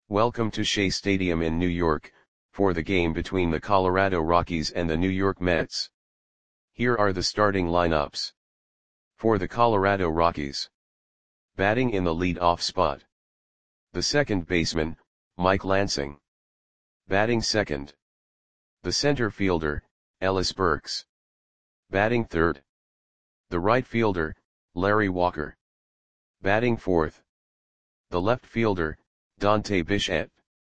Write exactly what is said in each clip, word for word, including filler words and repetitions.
Welcome to Shea Stadium in New York, for the game between the Colorado Rockies and the New York Mets. Here are the starting lineups. For the Colorado Rockies. Batting in the lead-off spot. The second baseman, Mike Lansing. Batting second. The center fielder, Ellis Burks. Batting third. The right fielder, Larry Walker. Batting fourth. The left fielder, Dante Bichette.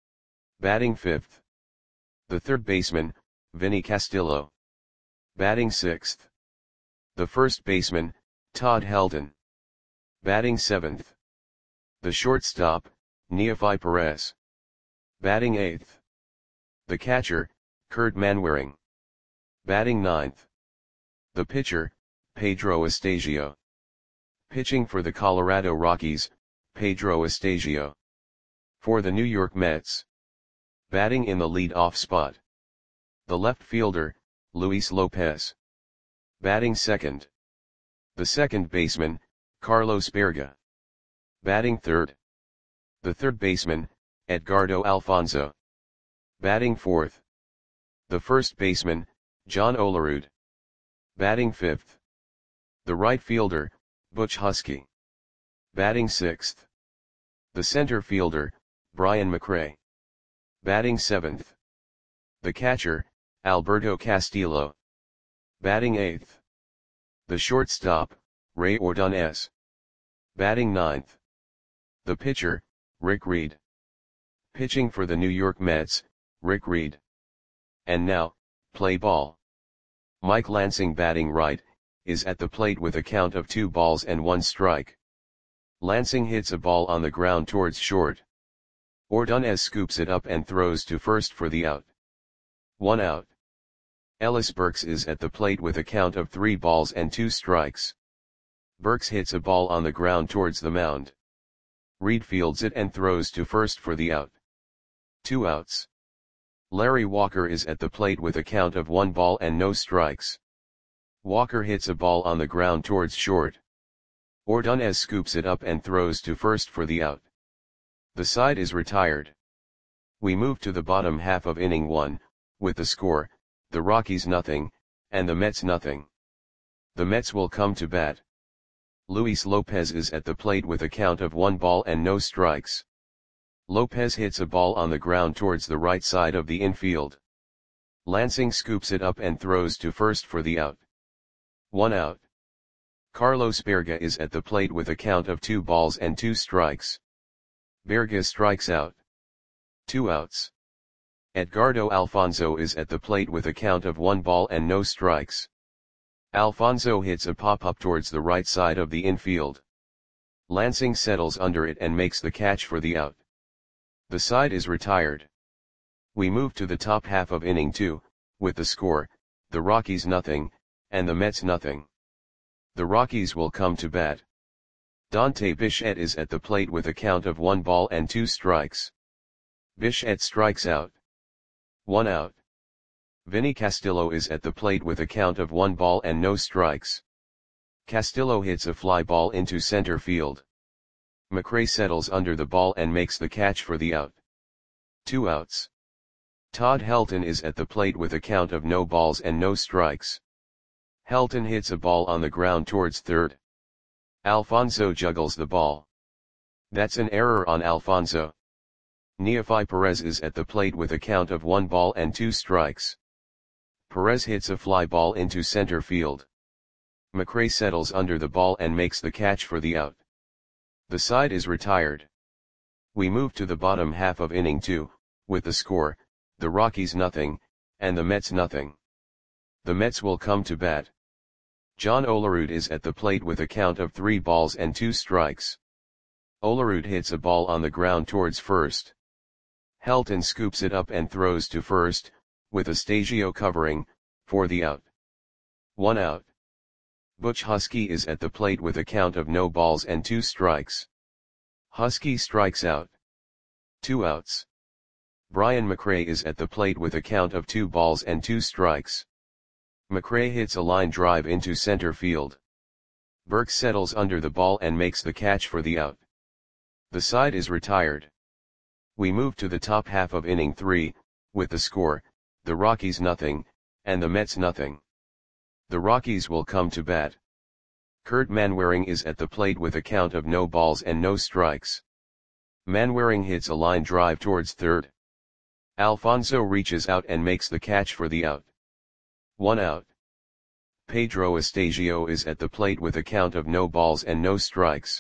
Batting fifth. The third baseman, Vinny Castillo. Batting sixth. The first baseman, Todd Helton. Batting seventh. The shortstop, Neofi Perez. Batting eighth. The catcher, Kurt Manwaring. Batting ninth. The pitcher, Pedro Estasio. Pitching for the Colorado Rockies, Pedro Estasio. For the New York Mets. Batting in the lead-off spot. The left fielder, Luis Lopez. Batting second. The second baseman, Carlos Berga. Batting third. The third baseman, Edgardo Alfonzo. Batting fourth. The first baseman, John Olerud. Batting fifth. The right fielder, Butch Husky. Batting sixth. The center fielder, Brian McRae. Batting seventh. The catcher, Alberto Castillo. Batting eighth. The shortstop, Ray Ordonez. Batting ninth. The pitcher, Rick Reed. Pitching for the New York Mets, Rick Reed. And now, play ball. Mike Lansing batting right, is at the plate with a count of two balls and one strike. Lansing hits a ball on the ground towards short. Ordonez scoops it up and throws to first for the out. One out. Ellis Burks is at the plate with a count of three balls and two strikes. Burks hits a ball on the ground towards the mound. Reed fields it and throws to first for the out. Two outs. Larry Walker is at the plate with a count of one ball and no strikes. Walker hits a ball on the ground towards short. Ordonez scoops it up and throws to first for the out. The side is retired. We move to the bottom half of inning one, with the score, the Rockies nothing, and the Mets nothing. The Mets will come to bat. Luis Lopez is at the plate with a count of one ball and no strikes. Lopez hits a ball on the ground towards the right side of the infield. Lansing scoops it up and throws to first for the out. One out. Carlos Berga is at the plate with a count of two balls and two strikes. Berga strikes out. Two outs. Edgardo Alfonzo is at the plate with a count of one ball and no strikes. Alfonzo hits a pop-up towards the right side of the infield. Lansing settles under it and makes the catch for the out. The side is retired. We move to the top half of inning two, with the score, the Rockies nothing, and the Mets nothing. The Rockies will come to bat. Dante Bichette is at the plate with a count of one ball and two strikes. Bichette strikes out. One out. Vinny Castillo is at the plate with a count of one ball and no strikes. Castillo hits a fly ball into center field. McRae settles under the ball and makes the catch for the out. Two outs. Todd Helton is at the plate with a count of no balls and no strikes. Helton hits a ball on the ground towards third. Alfonzo juggles the ball. That's an error on Alfonzo. Neofi Perez is at the plate with a count of one ball and two strikes. Perez hits a fly ball into center field. McRae settles under the ball and makes the catch for the out. The side is retired. We move to the bottom half of inning two, with the score, the Rockies nothing, and the Mets nothing. The Mets will come to bat. John Olerud is at the plate with a count of three balls and two strikes. Olerud hits a ball on the ground towards first. Helton scoops it up and throws to first, with Estasio covering, for the out. One out. Butch Husky is at the plate with a count of no balls and two strikes. Husky strikes out. Two outs. Brian McRae is at the plate with a count of two balls and two strikes. McRae hits a line drive into center field. Burks settles under the ball and makes the catch for the out. The side is retired. We move to the top half of inning three, with the score, the Rockies nothing, and the Mets nothing. The Rockies will come to bat. Kurt Manwaring is at the plate with a count of no balls and no strikes. Manwaring hits a line drive towards third. Alfonso reaches out and makes the catch for the out. One out. Pedro Astasio is at the plate with a count of no balls and no strikes.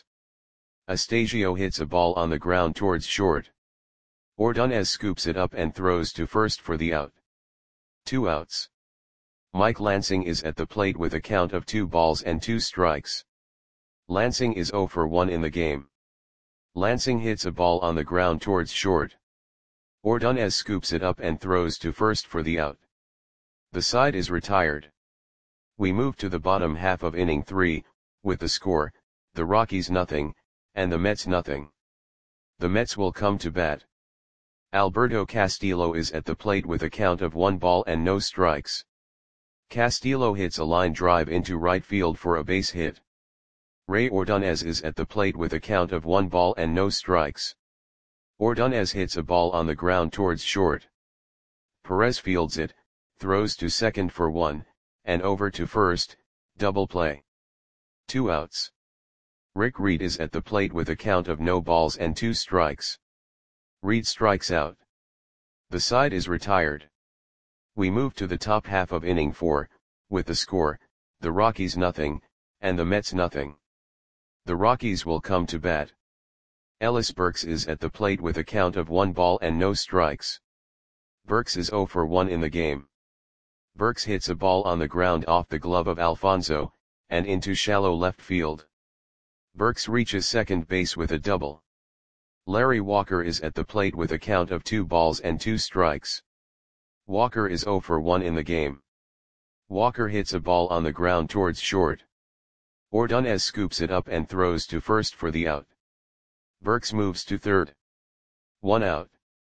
Astasio hits a ball on the ground towards short. Ordonez scoops it up and throws to first for the out. Two outs. Mike Lansing is at the plate with a count of two balls and two strikes. Lansing is zero for one in the game. Lansing hits a ball on the ground towards short. Ordonez scoops it up and throws to first for the out. The side is retired. We move to the bottom half of inning three, with the score, the Rockies nothing, and the Mets nothing. The Mets will come to bat. Alberto Castillo is at the plate with a count of one ball and no strikes. Castillo hits a line drive into right field for a base hit. Ray Ordonez is at the plate with a count of one ball and no strikes. Ordonez hits a ball on the ground towards short. Perez fields it, throws to second for one, and over to first, double play. Two outs. Rick Reed is at the plate with a count of no balls and two strikes. Reed strikes out. The side is retired. We move to the top half of inning four, with the score, the Rockies nothing, and the Mets nothing. The Rockies will come to bat. Ellis Burks is at the plate with a count of one ball and no strikes. Burks is zero for one in the game. Burks hits a ball on the ground off the glove of Alfonso, and into shallow left field. Burks reaches second base with a double. Larry Walker is at the plate with a count of two balls and two strikes. Walker is zero for one in the game. Walker hits a ball on the ground towards short. Ordonez scoops it up and throws to first for the out. Burks moves to third. One out.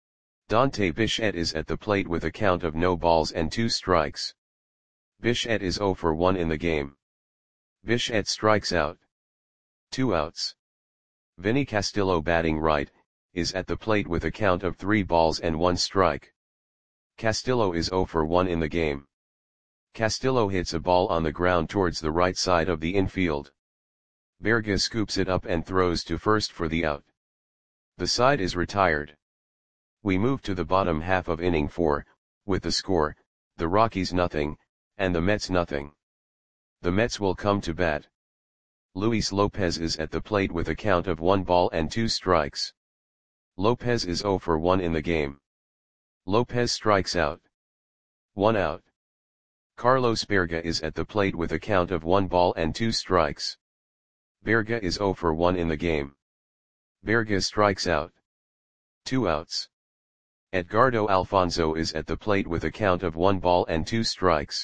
Dante Bichette is at the plate with a count of no balls and two strikes. Bichette is zero for one in the game. Bichette strikes out. Two outs. Vinny Castillo, batting right, is at the plate with a count of three balls and one strike. Castillo is zero for one in the game. Castillo hits a ball on the ground towards the right side of the infield. Berga scoops it up and throws to first for the out. The side is retired. We move to the bottom half of inning four, with the score, the Rockies nothing, and the Mets nothing. The Mets will come to bat. Luis Lopez is at the plate with a count of one ball and two strikes. Lopez is zero for one in the game. Lopez strikes out. One out. Carlos Berga is at the plate with a count of one ball and two strikes. Berga is zero for one in the game. Berga strikes out. Two outs. Edgardo Alfonso is at the plate with a count of one ball and two strikes.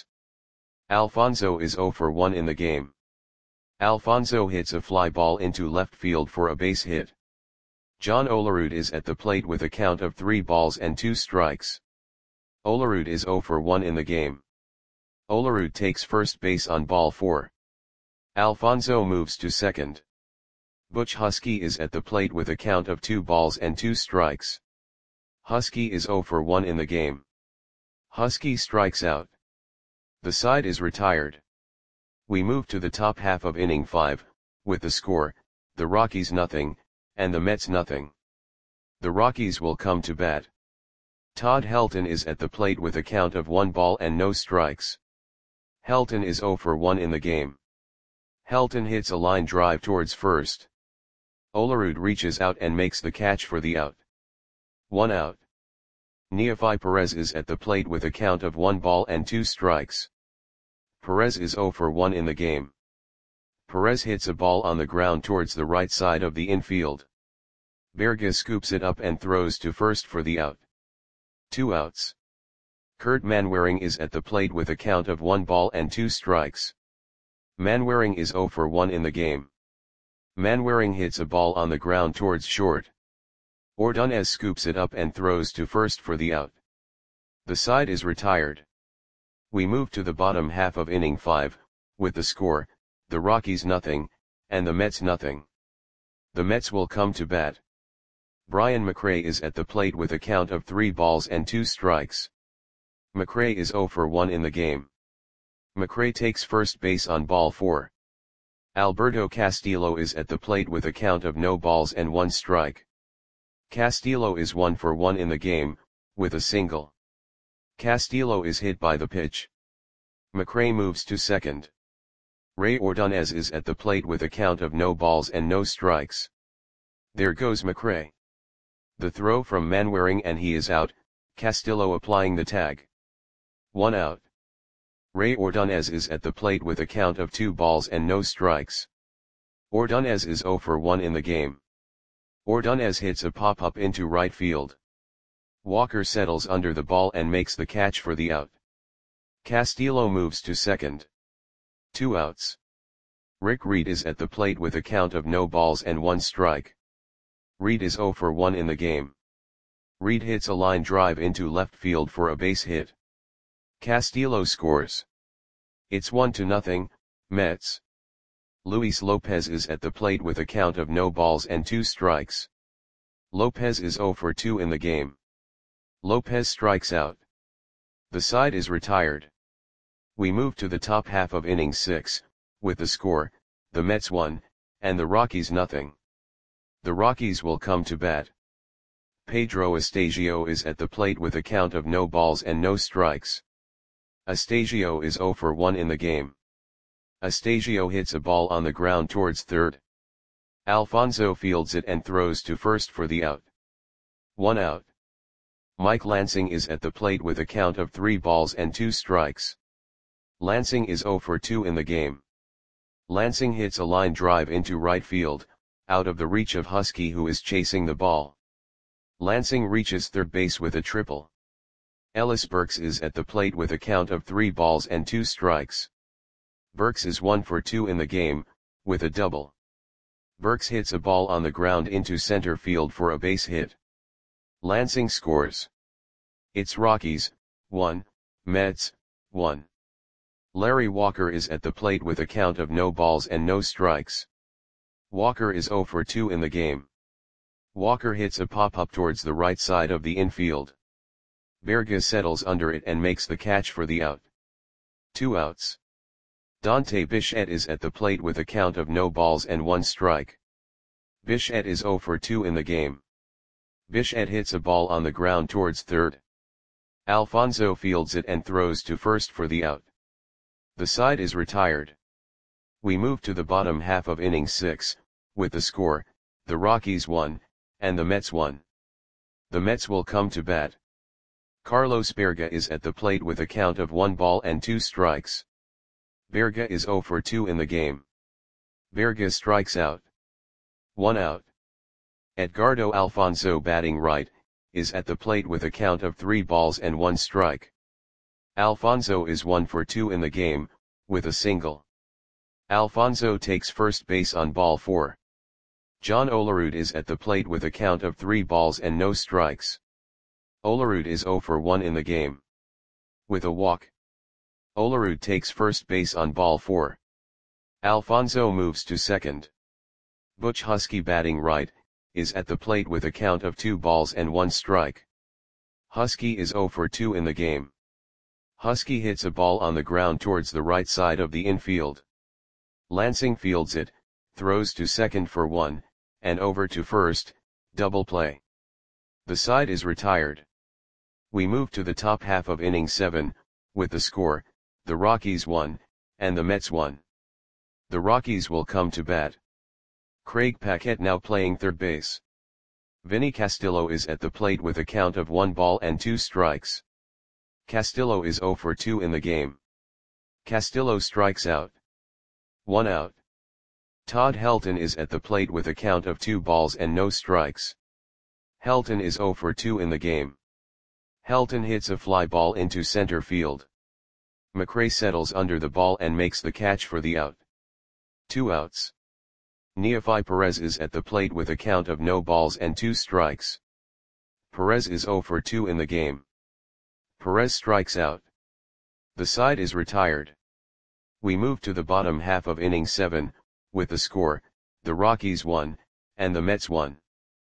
Alfonso is zero for one in the game. Alfonso hits a fly ball into left field for a base hit. John Olerud is at the plate with a count of three balls and two strikes. Olerud is zero for one in the game. Olerud takes first base on ball four. Alfonso moves to second. Butch Husky is at the plate with a count of two balls and two strikes. Husky is zero for one in the game. Husky strikes out. The side is retired. We move to the top half of inning five, with the score, the Rockies nothing, and the Mets nothing. The Rockies will come to bat. Todd Helton is at the plate with a count of one ball and no strikes. Helton is zero for one in the game. Helton hits a line drive towards first. Olerud reaches out and makes the catch for the out. One out. Neofi Perez is at the plate with a count of one ball and two strikes. Perez is zero for one in the game. Perez hits a ball on the ground towards the right side of the infield. Berga scoops it up and throws to first for the out. Two outs. Kurt Manwaring is at the plate with a count of one ball and two strikes. Manwaring is zero for one in the game. Manwaring hits a ball on the ground towards short. Ordonez scoops it up and throws to first for the out. The side is retired. We move to the bottom half of inning five, with the score, the Rockies nothing, and the Mets nothing. The Mets will come to bat. Brian McRae is at the plate with a count of three balls and two strikes. McRae is zero for one in the game. McRae takes first base on ball four. Alberto Castillo is at the plate with a count of no balls and one strike. Castillo is one for one in the game, with a single. Castillo is hit by the pitch. McRae moves to second. Ray Ordonez is at the plate with a count of no balls and no strikes. There goes McRae. The throw from Manwaring and he is out, Castillo applying the tag. One out. Ray Ordonez is at the plate with a count of two balls and no strikes. Ordonez is zero for one in the game. Ordonez hits a pop-up into right field. Walker settles under the ball and makes the catch for the out. Castillo moves to second. Two outs. Rick Reed is at the plate with a count of no balls and one strike. Reed is zero for one in the game. Reed hits a line drive into left field for a base hit. Castillo scores. It's one to nothing, Mets. Luis Lopez is at the plate with a count of no balls and two strikes. Lopez is zero for two in the game. Lopez strikes out. The side is retired. We move to the top half of inning six, with the score, the Mets one, and the Rockies nothing. The Rockies will come to bat. Pedro Astasio is at the plate with a count of no balls and no strikes. Astasio is zero for one in the game. Astasio hits a ball on the ground towards third. Alfonso fields it and throws to first for the out. One out. Mike Lansing is at the plate with a count of three balls and two strikes. Lansing is zero for two in the game. Lansing hits a line drive into right field, out of the reach of Husky who is chasing the ball. Lansing reaches third base with a triple. Ellis Burks is at the plate with a count of three balls and two strikes. Burks is one for two in the game, with a double. Burks hits a ball on the ground into center field for a base hit. Lansing scores. It's Rockies, one, Mets, one. Larry Walker is at the plate with a count of no balls and no strikes. Walker is zero for two in the game. Walker hits a pop-up towards the right side of the infield. Berga settles under it and makes the catch for the out. Two outs. Dante Bichette is at the plate with a count of no balls and one strike. Bichette is zero for two in the game. Bichette hits a ball on the ground towards third. Alfonso fields it and throws to first for the out. The side is retired. We move to the bottom half of inning six, with the score, the Rockies one, and the Mets one. The Mets will come to bat. Carlos Berga is at the plate with a count of one ball and two strikes. Berga is zero for two in the game. Berga strikes out. One out. Edgardo Alfonso batting right, is at the plate with a count of three balls and one strike. Alfonso is one for two in the game, with a single. Alfonso takes first base on ball four. John Olerud is at the plate with a count of three balls and no strikes. Olerud is zero for one in the game. With a walk. Olerud takes first base on ball four. Alfonso moves to second. Butch Husky batting right, is at the plate with a count of two balls and one strike. Husky is zero for two in the game. Husky hits a ball on the ground towards the right side of the infield. Lansing fields it, throws to second for one, and over to first, double play. The side is retired. We move to the top half of inning seven, with the score, the Rockies one, and the Mets one. The Rockies will come to bat. Craig Paquette now playing third base. Vinny Castillo is at the plate with a count of one ball and two strikes. Castillo is zero for two in the game. Castillo strikes out. One out. Todd Helton is at the plate with a count of two balls and no strikes. Helton is zero for two in the game. Helton hits a fly ball into center field. McRae settles under the ball and makes the catch for the out. Two outs. Neefi Perez is at the plate with a count of no balls and two strikes. Perez is zero for two in the game. Perez strikes out. The side is retired. We move to the bottom half of inning seven, with the score, the Rockies one, and the Mets one.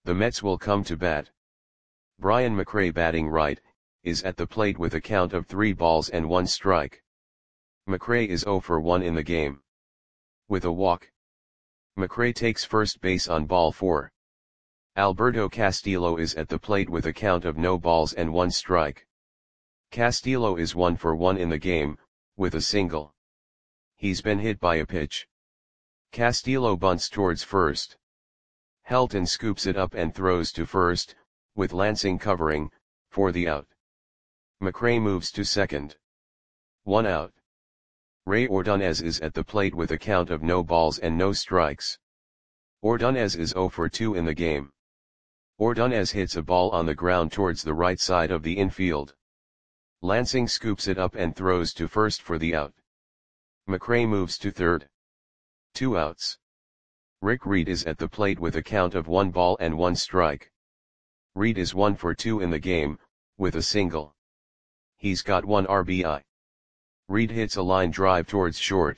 The Mets will come to bat. Brian McRae batting right, is at the plate with a count of three balls and one strike. McRae is zero for one in the game. With a walk. McRae takes first base on ball four. Alberto Castillo is at the plate with a count of no balls and one strike. Castillo is one for one in the game, with a single. He's been hit by a pitch. Castillo bunts towards first. Helton scoops it up and throws to first, with Lansing covering, for the out. McRae moves to second. One out. Ray Ordonez is at the plate with a count of no balls and no strikes. Ordonez is zero for two in the game. Ordonez hits a ball on the ground towards the right side of the infield. Lansing scoops it up and throws to first for the out. McRae moves to third. Two outs. Rick Reed is at the plate with a count of one ball and one strike. Reed is one for two in the game, with a single. He's got one R B I. Reed hits a line drive towards short.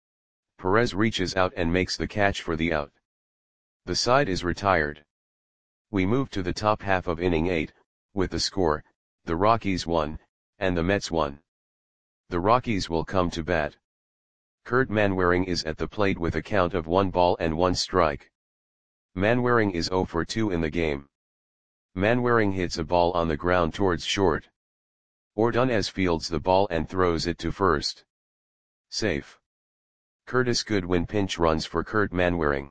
Perez reaches out and makes the catch for the out. The side is retired. We move to the top half of inning eight, with the score, the Rockies won, and the Mets won. The Rockies will come to bat. Kurt Manwaring is at the plate with a count of one ball and one strike. Manwaring is zero for two in the game. Manwaring hits a ball on the ground towards short. Ordonez fields the ball and throws it to first. Safe. Curtis Goodwin pinch runs for Kurt Manwaring.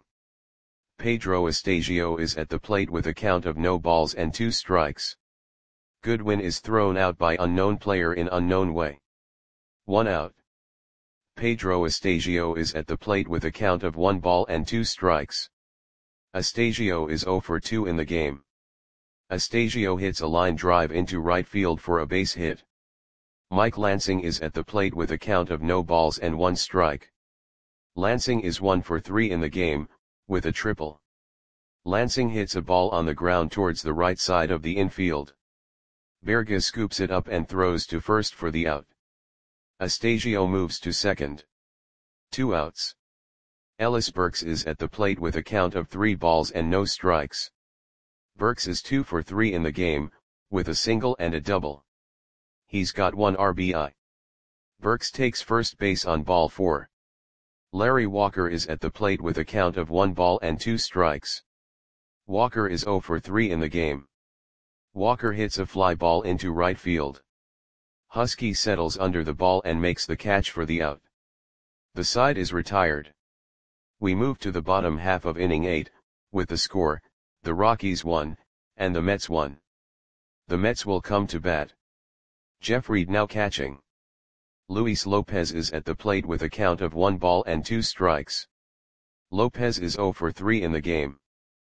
Pedro Estasio is at the plate with a count of no balls and two strikes. Goodwin is thrown out by unknown player in unknown way. One out. Pedro Estasio is at the plate with a count of one ball and two strikes. Estasio is zero for two in the game. Estasio hits a line drive into right field for a base hit. Mike Lansing is at the plate with a count of no balls and one strike. Lansing is one for three in the game, with a triple. Lansing hits a ball on the ground towards the right side of the infield. Berga scoops it up and throws to first for the out. Estasio moves to second. Two outs. Ellis Burks is at the plate with a count of three balls and no strikes. Burks is two for three in the game, with a single and a double. He's got one R B I. Burks takes first base on ball four. Larry Walker is at the plate with a count of one ball and two strikes. Walker is zero for three in the game. Walker hits a fly ball into right field. Husky settles under the ball and makes the catch for the out. The side is retired. We move to the bottom half of inning eight, with the score, the Rockies won, and the Mets won. The Mets will come to bat. Jeff Reed now catching. Luis Lopez is at the plate with a count of one ball and two strikes. Lopez is zero for three in the game.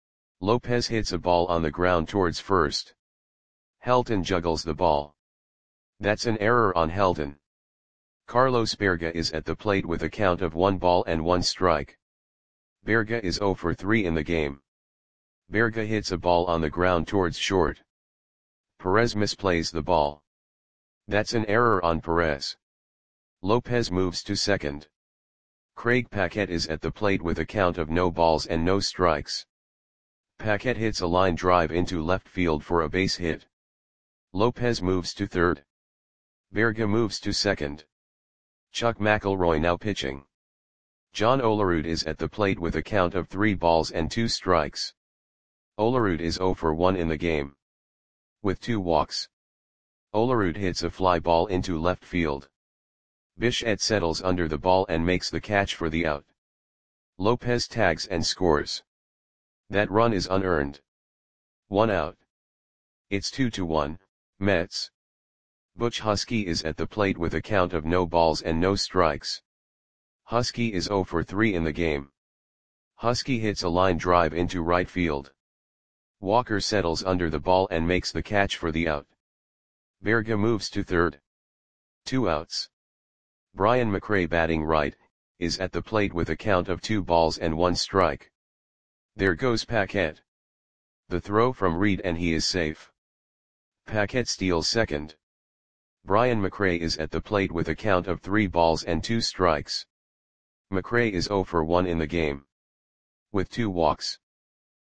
Lopez hits a ball on the ground towards first. Helton juggles the ball. That's an error on Helton. Carlos Berga is at the plate with a count of one ball and one strike. Berga is zero for three in the game. Berga hits a ball on the ground towards short. Perez misplays the ball. That's an error on Perez. Lopez moves to second. Craig Paquette is at the plate with a count of no balls and no strikes. Paquette hits a line drive into left field for a base hit. Lopez moves to third. Berga moves to second. Chuck McElroy now pitching. John Olerud is at the plate with a count of three balls and two strikes. Olerud is zero for one in the game. With two walks. Olerud hits a fly ball into left field. Bichette settles under the ball and makes the catch for the out. Lopez tags and scores. That run is unearned. One out. It's two to one, Mets. Butch Husky is at the plate with a count of no balls and no strikes. Husky is zero for three in the game. Husky hits a line drive into right field. Walker settles under the ball and makes the catch for the out. Berga moves to third. Two outs. Brian McRae batting right, is at the plate with a count of two balls and one strike. There goes Paquette. The throw from Reed and he is safe. Paquette steals second. Brian McRae is at the plate with a count of three balls and two strikes. McRae is zero for one in the game. With two walks.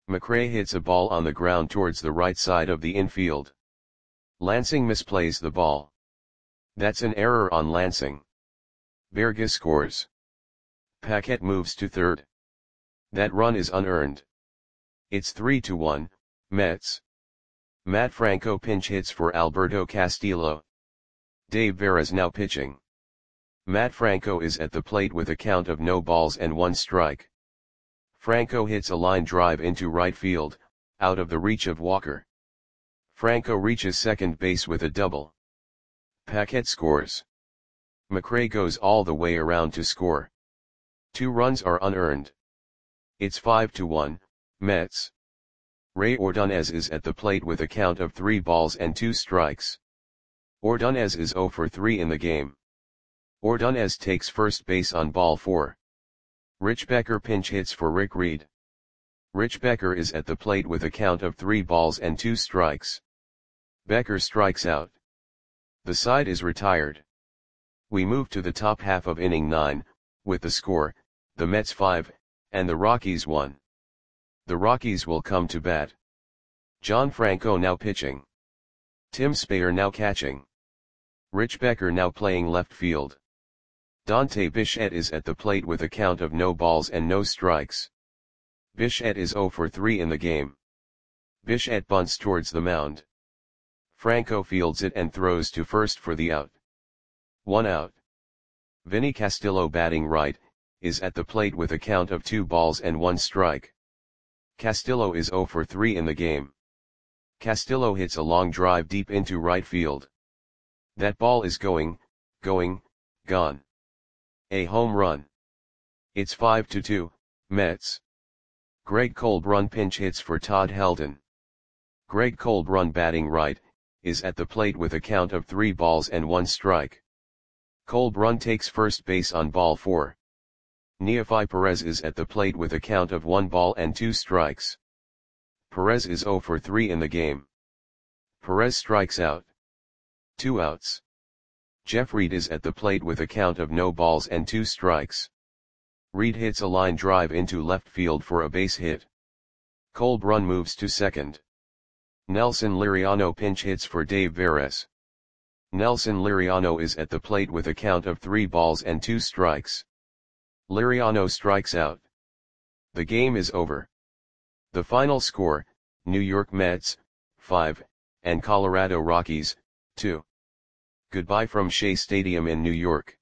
McRae hits a ball on the ground towards the right side of the infield. Lansing misplays the ball. That's an error on Lansing. Berge scores. Paquette moves to third. That run is unearned. It's three to one, Mets. Matt Franco pinch hits for Alberto Castillo. Dave Veras now pitching. Matt Franco is at the plate with a count of no balls and one strike. Franco hits a line drive into right field, out of the reach of Walker. Franco reaches second base with a double. Paquette scores. McRae goes all the way around to score. Two runs are unearned. It's five to one, Mets. Ray Ordonez is at the plate with a count of three balls and two strikes. Ordonez is zero for three in the game. Ordonez takes first base on ball four. Rich Becker pinch hits for Rick Reed. Rich Becker is at the plate with a count of three balls and two strikes. Becker strikes out. The side is retired. We move to the top half of inning nine, with the score, the Mets five, and the Rockies one. The Rockies will come to bat. John Franco now pitching. Tim Spayer now catching. Rich Becker now playing left field. Dante Bichette is at the plate with a count of no balls and no strikes. Bichette is zero for three in the game. Bichette bunts towards the mound. Franco fields it and throws to first for the out. One out. Vinny Castillo batting right, is at the plate with a count of two balls and one strike. Castillo is zero for three in the game. Castillo hits a long drive deep into right field. That ball is going, going, gone. A home run. It's five to two, Mets. Greg Colbrun pinch hits for Todd Helton. Greg Colbrun batting right, is at the plate with a count of three balls and one strike. Colbrun takes first base on ball four. Neefi Perez is at the plate with a count of one ball and two strikes. Perez is zero for three in the game. Perez strikes out. Two outs. Jeff Reed is at the plate with a count of no balls and two strikes. Reed hits a line drive into left field for a base hit. Colbrun moves to second. Nelson Liriano pinch hits for Dave Veras. Nelson Liriano is at the plate with a count of three balls and two strikes. Liriano strikes out. The game is over. The final score, New York Mets, five, and Colorado Rockies, two. Goodbye from Shea Stadium in New York.